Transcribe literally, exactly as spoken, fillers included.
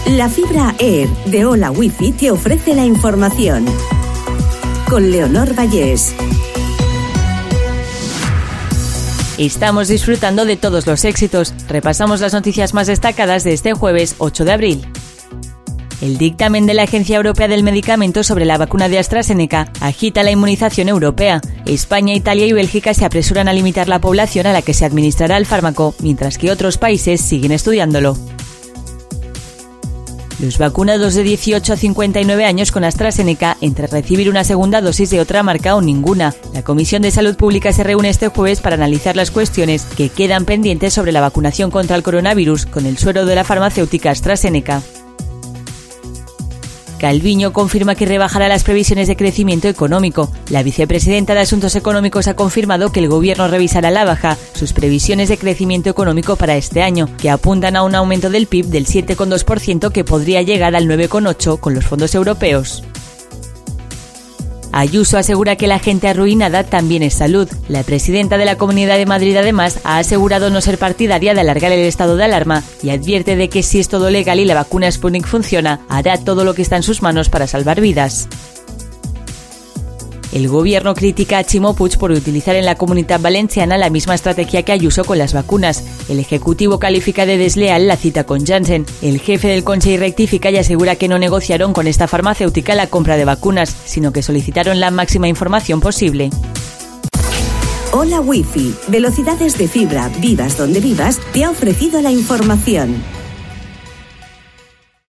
La fibra Air de Hola Wifi te ofrece la información. Con Leonor Vallés. Estamos disfrutando de todos los éxitos. Repasamos las noticias más destacadas de este jueves ocho de abril. El dictamen de la Agencia Europea del Medicamento sobre la vacuna de AstraZeneca agita la inmunización europea. España, Italia y Bélgica se apresuran a limitar la población a la que se administrará el fármaco, mientras que otros países siguen estudiándolo. Los vacunados de dieciocho a cincuenta y nueve años con AstraZeneca entre recibir una segunda dosis de otra marca o ninguna. La Comisión de Salud Pública se reúne este jueves para analizar las cuestiones que quedan pendientes sobre la vacunación contra el coronavirus con el suero de la farmacéutica AstraZeneca. Calviño confirma que rebajará las previsiones de crecimiento económico. La vicepresidenta de Asuntos Económicos ha confirmado que el gobierno revisará a la baja sus previsiones de crecimiento económico para este año, que apuntan a un aumento del P I B del siete coma dos por ciento que podría llegar al nueve coma ocho por ciento con los fondos europeos. Ayuso asegura que la gente arruinada también es salud. La presidenta de la Comunidad de Madrid, además, ha asegurado no ser partidaria de alargar el estado de alarma y advierte de que si es todo legal y la vacuna Sputnik funciona, hará todo lo que está en sus manos para salvar vidas. El gobierno critica a Ximo Puig por utilizar en la Comunitat Valenciana la misma estrategia que Ayuso con las vacunas. El Ejecutivo califica de desleal la cita con Janssen. El jefe del Consell rectifica y asegura que no negociaron con esta farmacéutica la compra de vacunas, sino que solicitaron la máxima información posible. Hola Wifi, velocidades de fibra, vivas donde vivas, te ha ofrecido la información.